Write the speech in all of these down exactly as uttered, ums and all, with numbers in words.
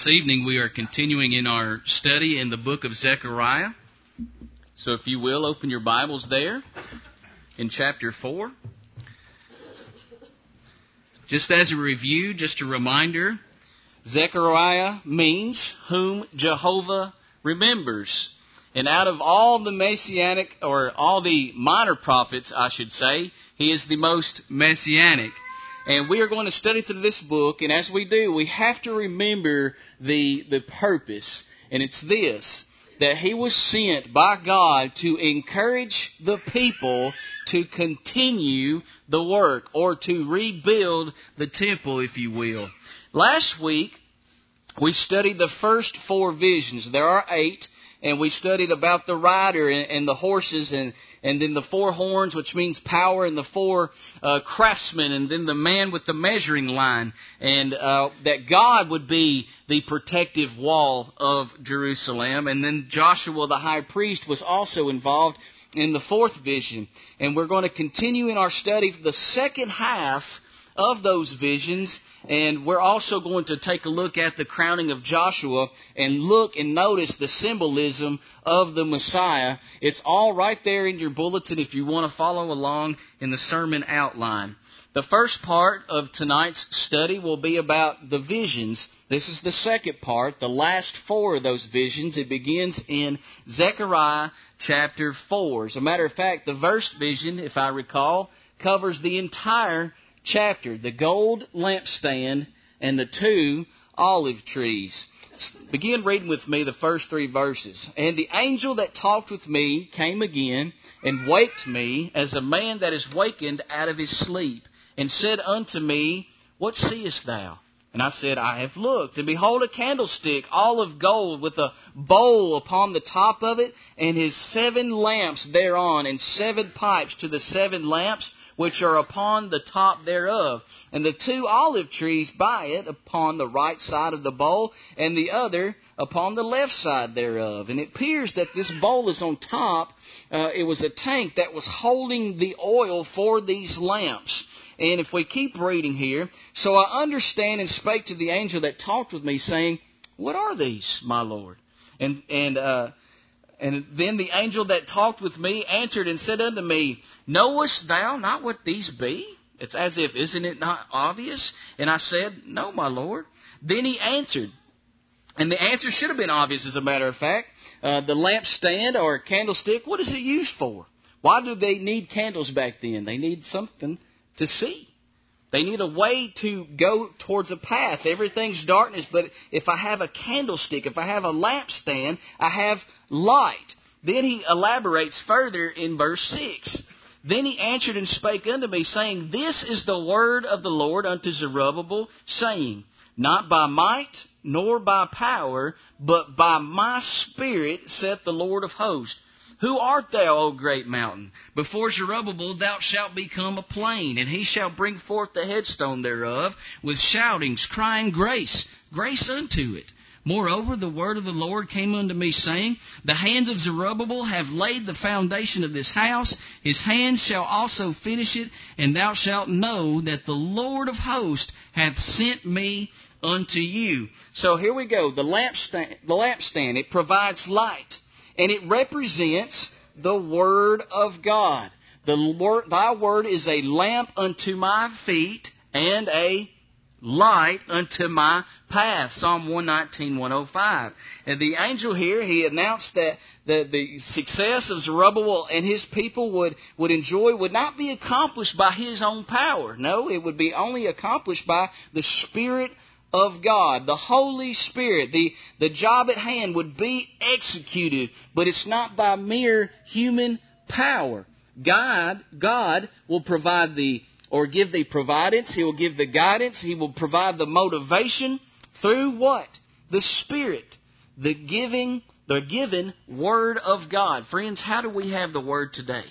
This evening we are continuing in our study in the book of Zechariah. So if you will, open your Bibles there in chapter four. Just as a review, just a reminder, Zechariah means whom Jehovah remembers. And out of all the messianic, or all the minor prophets, I should say, he is the most messianic. And we are going to study through this book, and as we do, we have to remember the, the purpose. And it's this, that he was sent by God to encourage the people to continue the work, or to rebuild the temple, if you will. Last week, we studied the first four visions. There are eight. And we studied about the rider and, and the horses, and, and then the four horns, which means power, and the four uh, craftsmen, and then the man with the measuring line, and uh, that God would be the protective wall of Jerusalem. And then Joshua the high priest was also involved in the fourth vision. And we're going to continue in our study the second half of those visions. And we're also going to take a look at the crowning of Joshua and look and notice the symbolism of the Messiah. It's all right there in your bulletin if you want to follow along in the sermon outline. The first part of tonight's study will be about the visions. This is the second part, the last four of those visions. It begins in Zechariah chapter four. As a matter of fact, the first vision, if I recall, covers the entire chapter, the gold lampstand and the two olive trees. Begin reading with me the first three verses. And the angel that talked with me came again and waked me as a man that is wakened out of his sleep, and said unto me, What seest thou? And I said, I have looked, and behold a candlestick, all of gold, with a bowl upon the top of it, and his seven lamps thereon, and seven pipes to the seven lamps, which are upon the top thereof, and the two olive trees by it upon the right side of the bowl, and the other upon the left side thereof. And it appears that this bowl is on top. Uh, it was a tank that was holding the oil for these lamps. And if we keep reading here, so I understand and spake to the angel that talked with me, saying, What are these, my Lord? And and uh And then the angel that talked with me answered and said unto me, Knowest thou not what these be? It's as if, isn't it not obvious? And I said, No, my Lord. Then he answered, and the answer should have been obvious, as a matter of fact. Uh, the lampstand or candlestick, what is it used for? Why do they need candles back then? They need something to see. They need a way to go towards a path. Everything's darkness, but if I have a candlestick, if I have a lampstand, I have light. Then he elaborates further in verse six. Then he answered and spake unto me, saying, This is the word of the Lord unto Zerubbabel, saying, Not by might nor by power, but by my Spirit, saith the Lord of hosts. Who art thou, O great mountain? Before Zerubbabel thou shalt become a plain, and he shall bring forth the headstone thereof with shoutings, crying, Grace, grace unto it. Moreover, the word of the Lord came unto me, saying, The hands of Zerubbabel have laid the foundation of this house. His hands shall also finish it, and thou shalt know that the Lord of hosts hath sent me unto you. So here we go. The lampstand, the lampstand, it provides light. And it represents the Word of God. The word, Thy word is a lamp unto my feet and a light unto my path. Psalm one nineteen, one oh five. And the angel here, he announced that the, the success of Zerubbabel and his people would, would enjoy would not be accomplished by his own power. No, it would be only accomplished by the Spirit of God, the Holy Spirit. The, the job at hand would be executed, but it's not by mere human power. God, God will provide the, or give the providence. He will give the guidance. He will provide the motivation through what? The Spirit. The giving, the given Word of God. Friends, how do we have the Word today?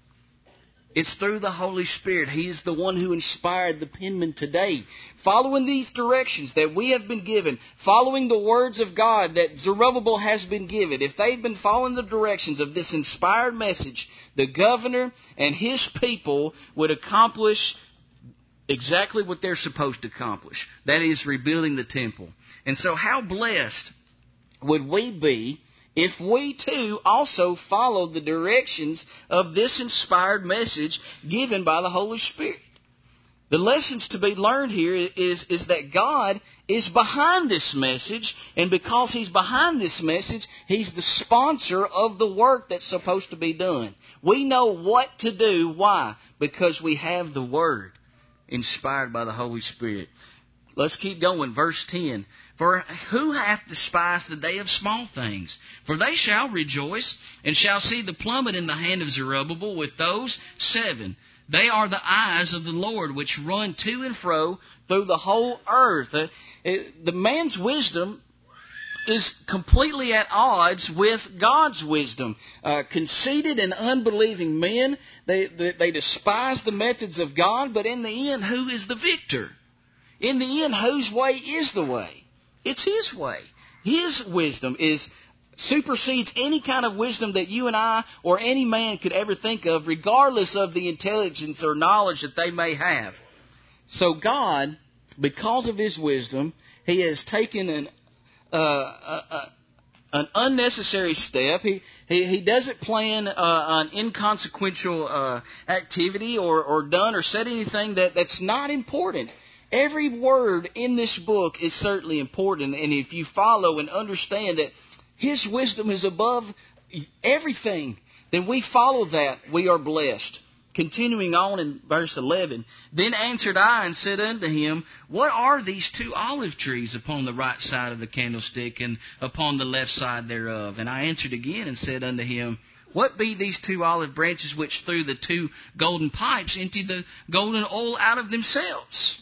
It's through the Holy Spirit. He is the one who inspired the penman today. Following these directions that we have been given, following the words of God that Zerubbabel has been given, if they've been following the directions of this inspired message, the governor and his people would accomplish exactly what they're supposed to accomplish. That is, rebuilding the temple. And so how blessed would we be if we too also followed the directions of this inspired message given by the Holy Spirit? The lessons to be learned here is, is that God is behind this message, and because He's behind this message, He's the sponsor of the work that's supposed to be done. We know what to do. Why? Because we have the Word inspired by the Holy Spirit. Let's keep going. Verse ten. For who hath despised the day of small things? For they shall rejoice, and shall see the plummet in the hand of Zerubbabel with those seven. They are the eyes of the Lord, which run to and fro through the whole earth. Uh, the man's wisdom is completely at odds with God's wisdom. Uh, conceited and unbelieving men, they, they, they despise the methods of God, but in the end, who is the victor? In the end, whose way is the way? It's His way. His wisdom is supersedes any kind of wisdom that you and I or any man could ever think of, regardless of the intelligence or knowledge that they may have. So God, because of His wisdom, He has taken an uh, uh, uh, an unnecessary step. He he, he doesn't plan uh, an inconsequential uh, activity or, or done or said anything that, that's not important. Every word in this book is certainly important, and if you follow and understand that His wisdom is above everything, then we follow that, we are blessed. Continuing on in verse eleven, Then answered I and said unto him, What are these two olive trees upon the right side of the candlestick, and upon the left side thereof? And I answered again and said unto him, What be these two olive branches which through the two golden pipes empty the golden oil out of themselves?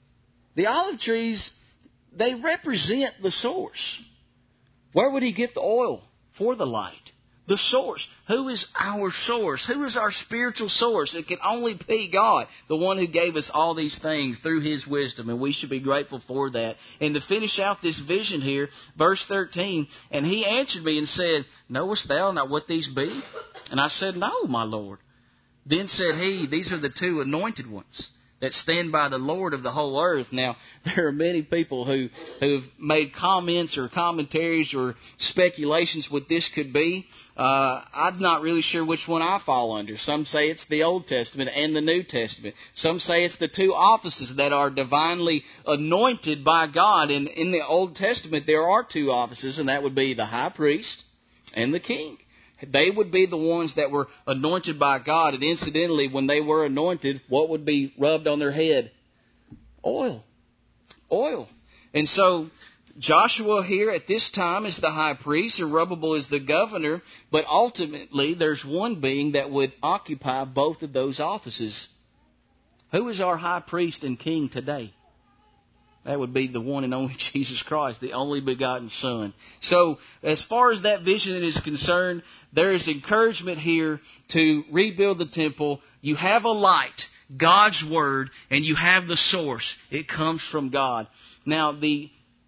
The olive trees, they represent the source. Where would he get the oil for the light? The source. Who is our source? Who is our spiritual source? It can only be God, the one who gave us all these things through His wisdom, and we should be grateful for that. And to finish out this vision here, verse thirteen, And he answered me and said, Knowest thou not what these be? And I said, No, my Lord. Then said he, These are the two anointed ones that stand by the Lord of the whole earth. Now, there are many people who who've made comments or commentaries or speculations what this could be. Uh, I'm not really sure which one I fall under. Some say it's the Old Testament and the New Testament. Some say it's the two offices that are divinely anointed by God. And in the Old Testament, there are two offices, and that would be the high priest and the king. They would be the ones that were anointed by God. And incidentally, when they were anointed, what would be rubbed on their head? Oil. Oil. And so Joshua here at this time is the high priest. Zerubbabel is the governor. But ultimately, there's one being that would occupy both of those offices. Who is our high priest and king today? That would be the one and only Jesus Christ, the only begotten Son. So, as far as that vision is concerned, there is encouragement here to rebuild the temple. You have a light, God's Word, and you have the source. It comes from God. Now, the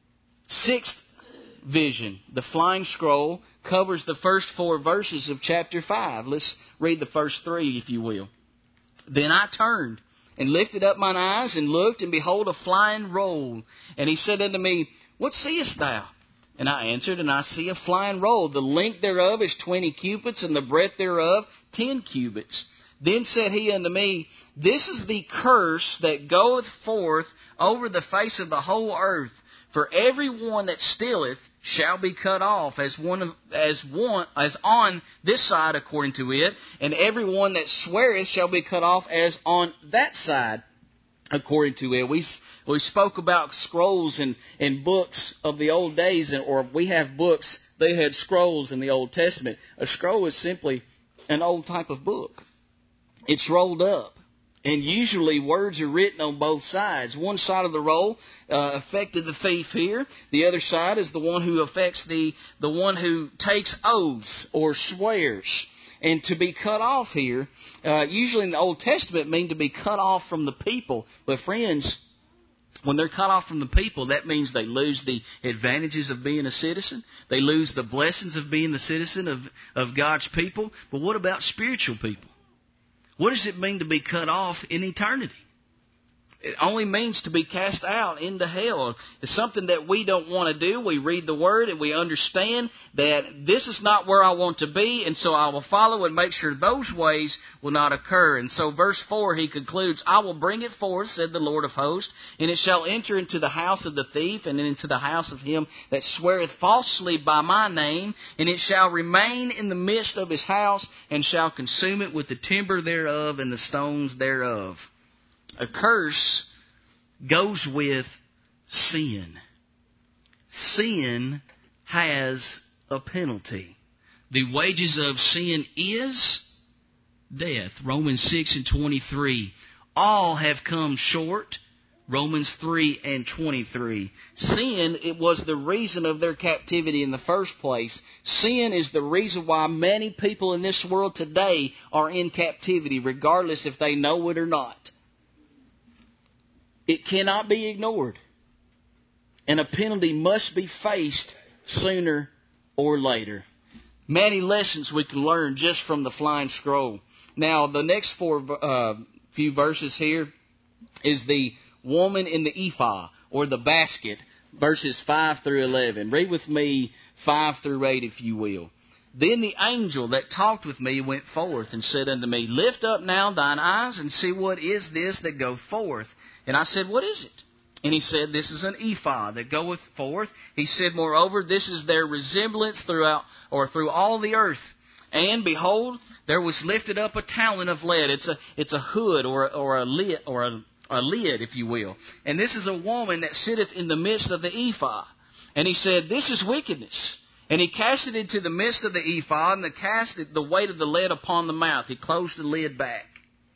sixth vision, the flying scroll, covers the first four verses of chapter five. Let's read the first three, if you will. Then I turned and lifted up mine eyes, and looked, and behold, a flying roll. And he said unto me, What seest thou? And I answered, And I see a flying roll. The length thereof is twenty cubits, and the breadth thereof ten cubits. Then said he unto me, This is the curse that goeth forth over the face of the whole earth. For every one that stealeth shall be cut off, as one of, as one as on this side according to it, and every one that sweareth shall be cut off as on that side according to it. We we spoke about scrolls and, and books of the old days, and, or we have books. They had scrolls in the Old Testament. A scroll is simply an old type of book. It's rolled up. And usually words are written on both sides. One side of the roll uh, affected the thief here. The other side is the one who affects the, the one who takes oaths or swears. And to be cut off here, uh, usually in the Old Testament, mean to be cut off from the people. But friends, when they're cut off from the people, that means they lose the advantages of being a citizen. They lose the blessings of being the citizen of, of God's people. But what about spiritual people? What does it mean to be cut off in eternity? It only means to be cast out into hell. It's something that we don't want to do. We read the Word and we understand that this is not where I want to be, and so I will follow and make sure those ways will not occur. And so verse four, he concludes, I will bring it forth, said the Lord of hosts, and it shall enter into the house of the thief, and into the house of him that sweareth falsely by my name, and it shall remain in the midst of his house, and shall consume it with the timber thereof and the stones thereof. A curse goes with sin. Sin has a penalty. The wages of sin is death. Romans six and twenty-three. All have come short. Romans three and twenty-three. Sin, it was the reason of their captivity in the first place. Sin is the reason why many people in this world today are in captivity, regardless if they know it or not. It cannot be ignored. And a penalty must be faced sooner or later. Many lessons we can learn just from the flying scroll. Now, the next four uh, few verses here is the woman in the ephah, or the basket, verses five through eleven. Read with me five through eight, if you will. Then the angel that talked with me went forth and said unto me, Lift up now thine eyes and see what is this that goeth forth. And I said, What is it? And he said, This is an ephah that goeth forth. He said, Moreover, this is their resemblance throughout, or through all the earth. And behold, there was lifted up a talent of lead. It's a it's a hood or or a lid or a, a lid, if you will. And this is a woman that sitteth in the midst of the ephah. And he said, This is wickedness. And he cast it into the midst of the ephah, and the cast it, the weight of the lead upon the mouth. He closed the lid back.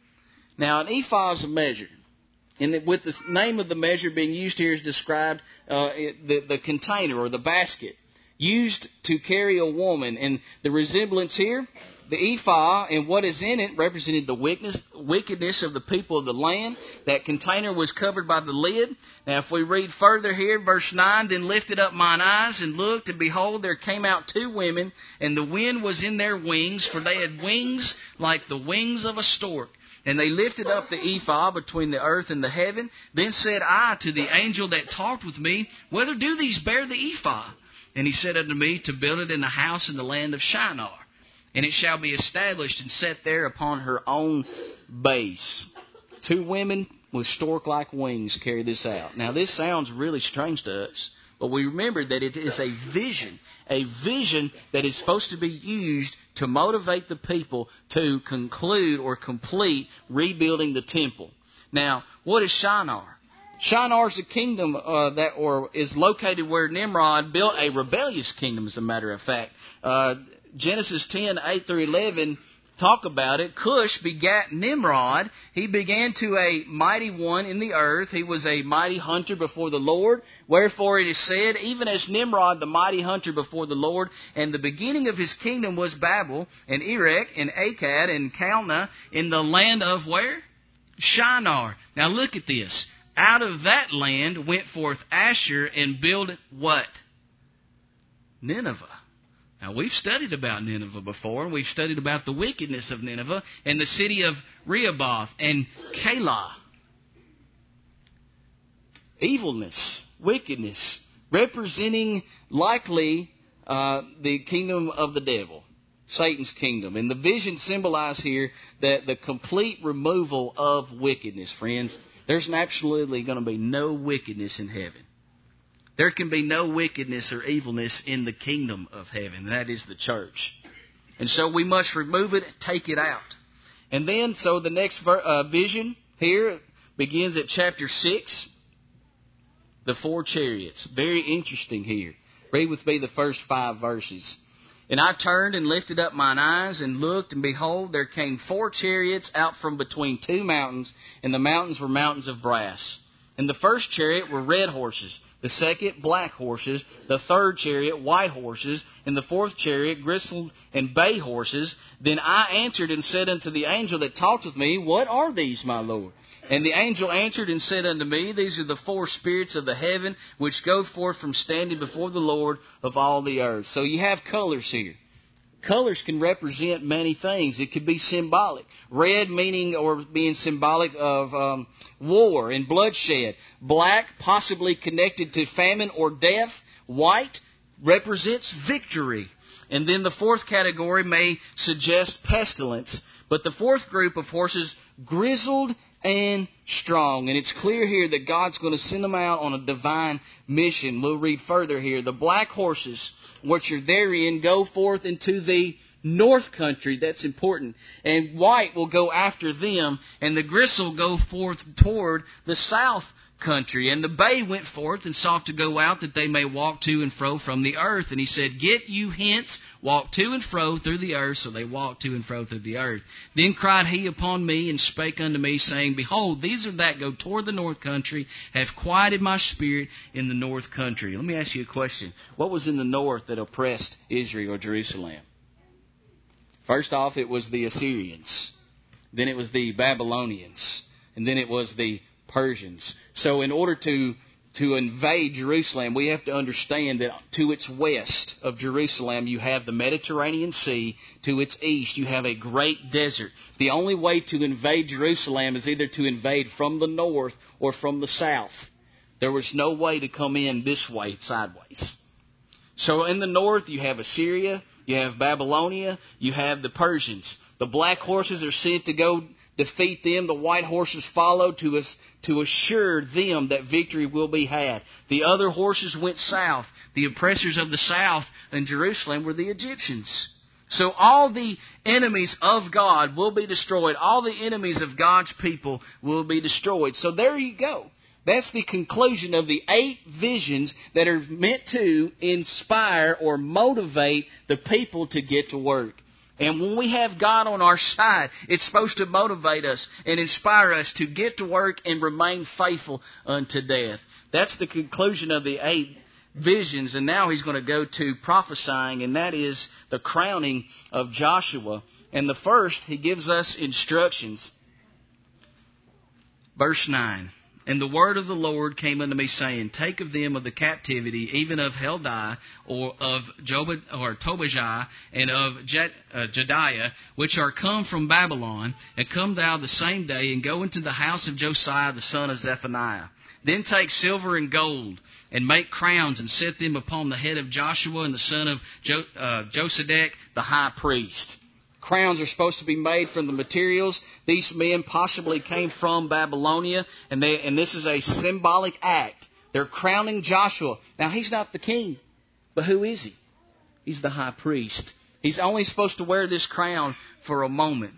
Now, an ephah is a measure. And with the name of the measure being used here is described uh, the, the container or the basket used to carry a woman. And the resemblance here, the ephah and what is in it represented the wickedness, wickedness of the people of the land. That container was covered by the lid. Now if we read further here, verse nine, Then lifted up mine eyes and looked, and behold, there came out two women, and the wind was in their wings, for they had wings like the wings of a stork. And they lifted up the ephah between the earth and the heaven. Then said I to the angel that talked with me, Whether do these bear the ephah? And he said unto me, To build it in a house in the land of Shinar. And it shall be established and set there upon her own base. Two women with stork-like wings carry this out. Now this sounds really strange to us, but we remember that it is a vision. A vision that is supposed to be used to motivate the people to conclude or complete rebuilding the temple. Now, what is Shinar? Shinar is a kingdom uh, that or is located where Nimrod built a rebellious kingdom, as a matter of fact. Uh, Genesis ten, eight through eleven talk about it. Cush begat Nimrod. He began to a mighty one in the earth. He was a mighty hunter before the Lord. Wherefore it is said, even as Nimrod, the mighty hunter before the Lord, and the beginning of his kingdom was Babel, and Erech, and Akkad, and Calneh, in the land of where? Shinar. Now look at this. Out of that land went forth Asher and builded what? Nineveh. Now, we've studied about Nineveh before, and we've studied about the wickedness of Nineveh and the city of Rehoboth and Calah. Evilness, wickedness, representing likely uh, the kingdom of the devil, Satan's kingdom. And the vision symbolized here that the complete removal of wickedness, friends. There's absolutely going to be no wickedness in heaven. There can be no wickedness or evilness in the kingdom of heaven. That is the church. And so we must remove it, take it out. And then, so the next uh, vision here begins at chapter six. The four chariots. Very interesting here. Read with me the first five verses. And I turned and lifted up mine eyes and looked, and behold, there came four chariots out from between two mountains, and the mountains were mountains of brass. And the first chariot were red horses, the second black horses, the third chariot white horses, and the fourth chariot gristled and bay horses. Then I answered and said unto the angel that talked with me, What are these, my Lord? And the angel answered and said unto me, These are the four spirits of the heaven, which go forth from standing before the Lord of all the earth. So you have colors here. Colors can represent many things. It could be symbolic. Red meaning or being symbolic of um, war and bloodshed. Black possibly connected to famine or death. White represents victory. And then the fourth category may suggest pestilence. But the fourth group of horses, grizzled and strong. And it's clear here that God's going to send them out on a divine mission. We'll read further here. The black horses, which are therein, go forth into the north country. That's important. And white will go after them. And the gristle go forth toward the south country. And the bay went forth and sought to go out that they may walk to and fro from the earth. And he said, Get you hence, walk to and fro through the earth. So they walked to and fro through the earth. Then cried he upon me and spake unto me, saying, Behold, these are that go toward the north country, have quieted my spirit in the north country. Let me ask you a question. What was in the north that oppressed Israel or Jerusalem? First off, it was the Assyrians. Then it was the Babylonians. And then it was the Persians. So in order to to invade Jerusalem, we have to understand that to its west of Jerusalem, you have the Mediterranean Sea. To its east, you have a great desert. The only way to invade Jerusalem is either to invade from the north or from the south. There was no way to come in this way, sideways. So in the north, you have Assyria, you have Babylonia, you have the Persians. The black horses are sent to go defeat them. The white horses follow to us to assure them that victory will be had. The other horses went south. The oppressors of the south in Jerusalem were the Egyptians. So all the enemies of God will be destroyed. All the enemies of God's people will be destroyed. So there you go. That's the conclusion of the eight visions that are meant to inspire or motivate the people to get to work. And when we have God on our side, it's supposed to motivate us and inspire us to get to work and remain faithful unto death. That's the conclusion of the eight visions. And now he's going to go to prophesying, and that is the crowning of Joshua. And the first, he gives us instructions. Verse nine. And the word of the Lord came unto me, saying, Take of them of the captivity, even of Heldai, or of Jobad, or Tobijah, and of Jed, uh, Jediah, which are come from Babylon, and come thou the same day, and go into the house of Josiah the son of Zephaniah. Then take silver and gold, and make crowns, and set them upon the head of Joshua and the son of jo, uh, Josedek the high priest. Crowns are supposed to be made from the materials. These men possibly came from Babylonia, and they and this is a symbolic act. They're crowning Joshua. Now, he's not the king, but who is he? He's the high priest. He's only supposed to wear this crown for a moment.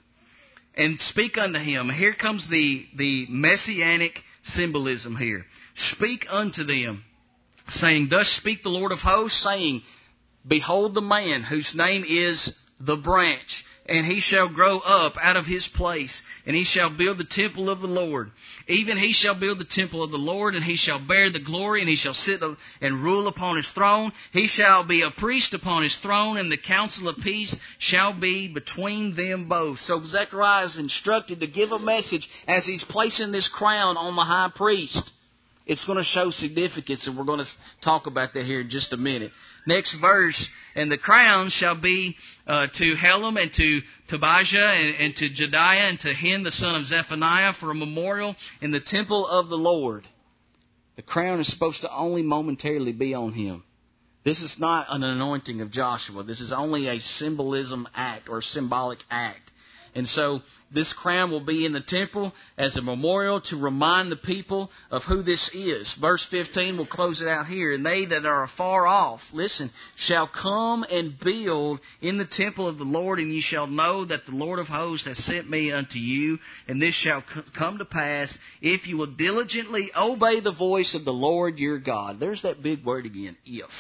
And speak unto him. Here comes the, the messianic symbolism here. Speak unto them, saying, Thus speak the Lord of hosts, saying, Behold the man whose name is the branch. And he shall grow up out of his place, and he shall build the temple of the Lord. Even he shall build the temple of the Lord, and he shall bear the glory, and he shall sit and rule upon his throne. He shall be a priest upon his throne, and the counsel of peace shall be between them both. So Zechariah is instructed to give a message as he's placing this crown on the high priest. It's going to show significance, and we're going to talk about that here in just a minute. Next verse, and the crown shall be uh, to Helam and to Tobijah and, and to Jediah and to Hen the son of Zephaniah for a memorial in the temple of the Lord. The crown is supposed to only momentarily be on him. This is not an anointing of Joshua. This is only a symbolism act or a symbolic act. And so this crown will be in the temple as a memorial to remind the people of who this is. Verse fifteen, we'll close it out here. And they that are afar off, listen, shall come and build in the temple of the Lord, and ye shall know that the Lord of hosts hath sent me unto you. And this shall come to pass if you will diligently obey the voice of the Lord your God. There's that big word again, if.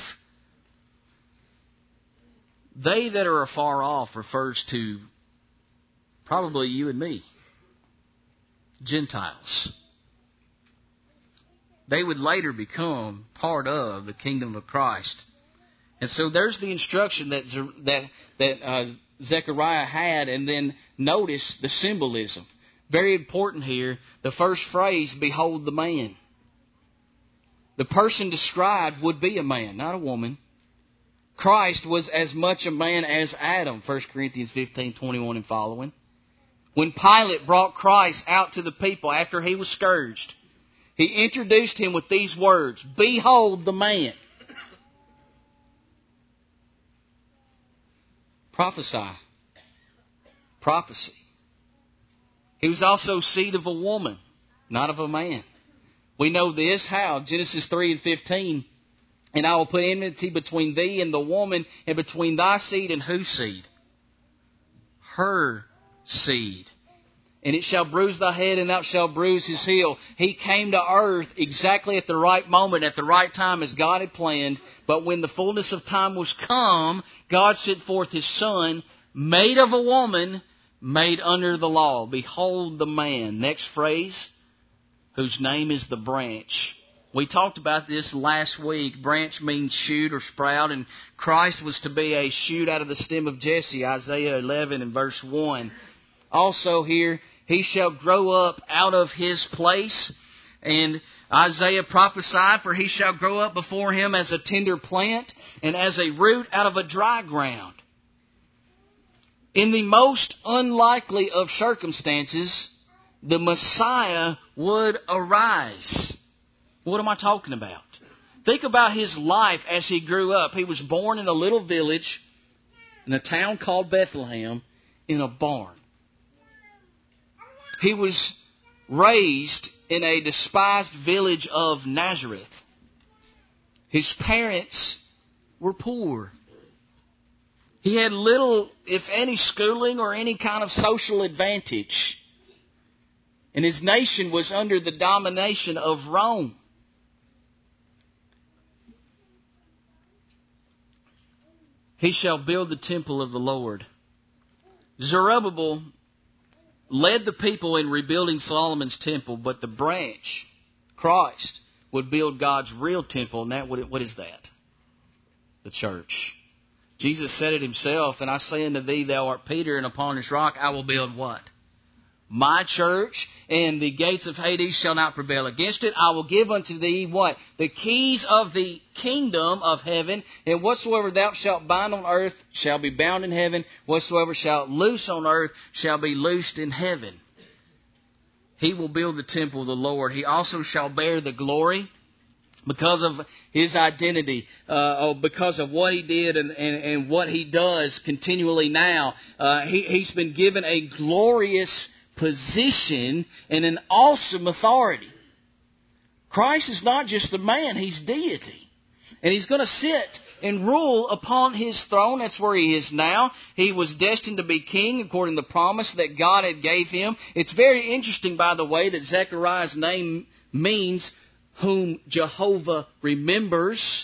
They that are afar off refers to probably you and me. Gentiles. They would later become part of the kingdom of Christ. And so there's the instruction that that that uh, Zechariah had, and then notice the symbolism. Very important here. The first phrase, behold the man. The person described would be a man, not a woman. Christ was as much a man as Adam, First Corinthians fifteen, twenty-one and following. When Pilate brought Christ out to the people after he was scourged, he introduced him with these words, "Behold the man." Prophesy. Prophecy. He was also seed of a woman, not of a man. We know this how? Genesis three and fifteen. "And I will put enmity between thee and the woman, and between thy seed and whose seed? Her seed. And it shall bruise thy head, and thou shalt bruise his heel." He came to earth exactly at the right moment, at the right time as God had planned. But when the fullness of time was come, God sent forth His Son, made of a woman, made under the law. Behold the man. Next phrase, whose name is the branch. We talked about this last week. Branch means shoot or sprout, and Christ was to be a shoot out of the stem of Jesse, Isaiah eleven and verse one. Also here, he shall grow up out of his place. And Isaiah prophesied, "For he shall grow up before him as a tender plant, and as a root out of a dry ground." In the most unlikely of circumstances, the Messiah would arise. What am I talking about? Think about his life as he grew up. He was born in a little village in a town called Bethlehem in a barn. He was raised in a despised village of Nazareth. His parents were poor. He had little, if any, schooling or any kind of social advantage. And his nation was under the domination of Rome. He shall build the temple of the Lord. Zerubbabel led the people in rebuilding Solomon's temple, but the branch, Christ, would build God's real temple, and that what is that? The church. Jesus said it Himself, "And I say unto thee, thou art Peter, and upon this rock I will build" what? "My church, and the gates of Hades shall not prevail against it. I will give unto thee" what? "The keys of the kingdom of heaven, and whatsoever thou shalt bind on earth shall be bound in heaven. Whatsoever shalt loose on earth shall be loosed in heaven." He will build the temple of the Lord. He also shall bear the glory because of His identity, uh, because of what He did and, and, and what He does continually now. Uh, he, he's been given a glorious position and an awesome authority. Christ is not just a man, He's deity. And He's going to sit and rule upon His throne. That's where He is now. He was destined to be king according to the promise that God had gave Him. It's very interesting, by the way, that Zechariah's name means whom Jehovah remembers.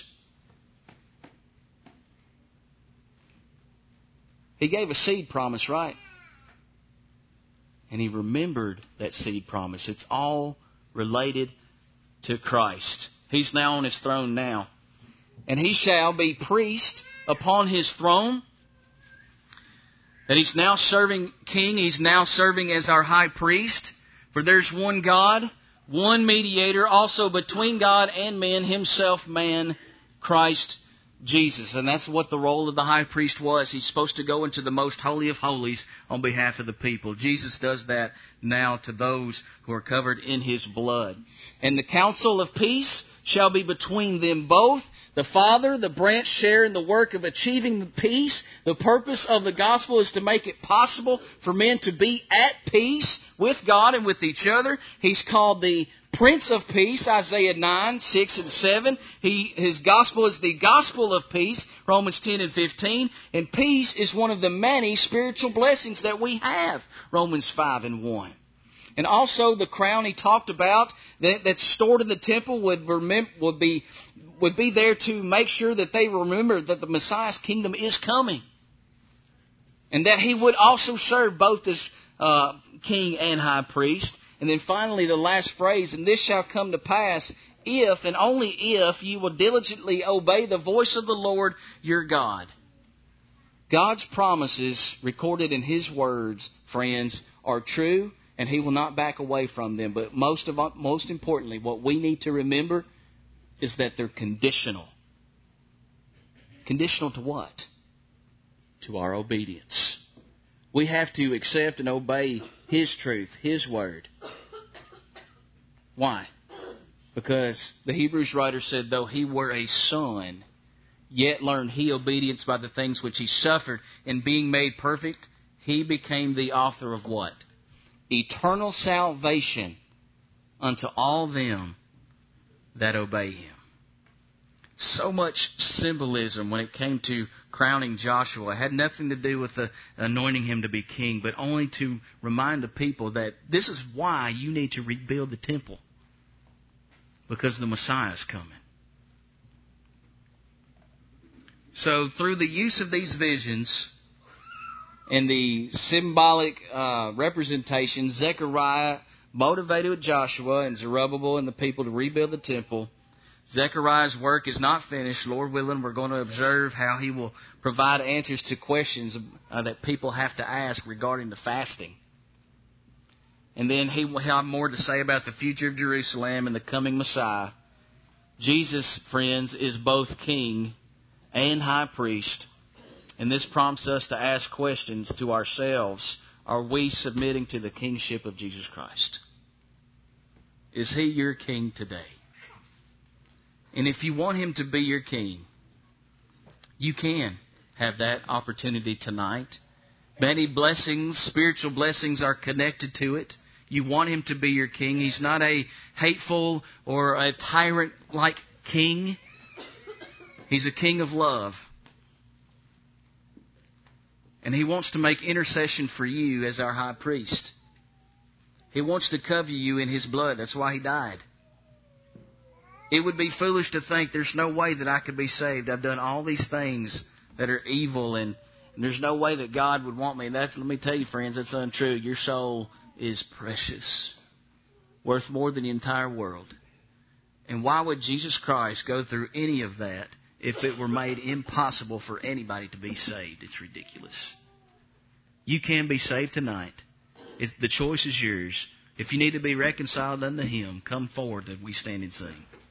He gave a seed promise, right? And He remembered that seed promise. It's all related to Christ. He's now on His throne now. And He shall be priest upon His throne. That He's now serving king. He's now serving as our high priest. For there's one God, one mediator, also between God and men, Himself man, Christ Jesus. And that's what the role of the high priest was. He's supposed to go into the most holy of holies on behalf of the people. Jesus does that now to those who are covered in His blood. And the counsel of peace shall be between them both. The Father, the branch share in the work of achieving the peace. The purpose of the gospel is to make it possible for men to be at peace with God and with each other. He's called the Prince of Peace, Isaiah nine, six and seven. He, his gospel is the gospel of peace, Romans ten and fifteen. And peace is one of the many spiritual blessings that we have, Romans five and one. And also the crown He talked about that, that's stored in the temple would remember, would be would be there to make sure that they remember that the Messiah's kingdom is coming. And that He would also serve both as uh, king and high priest. And then finally the last phrase, "And this shall come to pass if, and only if, you will diligently obey the voice of the Lord your God." God's promises recorded in His words, friends, are true, and He will not back away from them. But most of most importantly, what we need to remember is that they're conditional. Conditional to what? To our obedience. We have to accept and obey His truth, His word. Why? Because the Hebrews writer said, though he were a son, yet learned he obedience by the things which he suffered, and being made perfect, he became the author of what? Eternal salvation unto all them that obey him. So much symbolism when it came to crowning Joshua. It had nothing to do with the anointing him to be king, but only to remind the people that this is why you need to rebuild the temple. Because the Messiah is coming. So through the use of these visions and the symbolic uh, representation, Zechariah motivated Joshua and Zerubbabel and the people to rebuild the temple. Zechariah's work is not finished. Lord willing, we're going to observe how he will provide answers to questions uh, that people have to ask regarding the fasting. And then he will have more to say about the future of Jerusalem and the coming Messiah. Jesus, friends, is both king and high priest. And this prompts us to ask questions to ourselves. Are we submitting to the kingship of Jesus Christ? Is He your king today? And if you want Him to be your king, you can have that opportunity tonight. Many blessings, spiritual blessings are connected to it. You want Him to be your king. He's not a hateful or a tyrant-like king. He's a king of love. And He wants to make intercession for you as our high priest. He wants to cover you in His blood. That's why He died. It would be foolish to think there's no way that I could be saved. I've done all these things that are evil, and, and there's no way that God would want me. And that's, let me tell you, friends, that's untrue. Your soul is precious, worth more than the entire world. And why would Jesus Christ go through any of that if it were made impossible for anybody to be saved? It's ridiculous. You can be saved tonight. It's, the choice is yours. If you need to be reconciled unto Him, come forward that we stand and sing.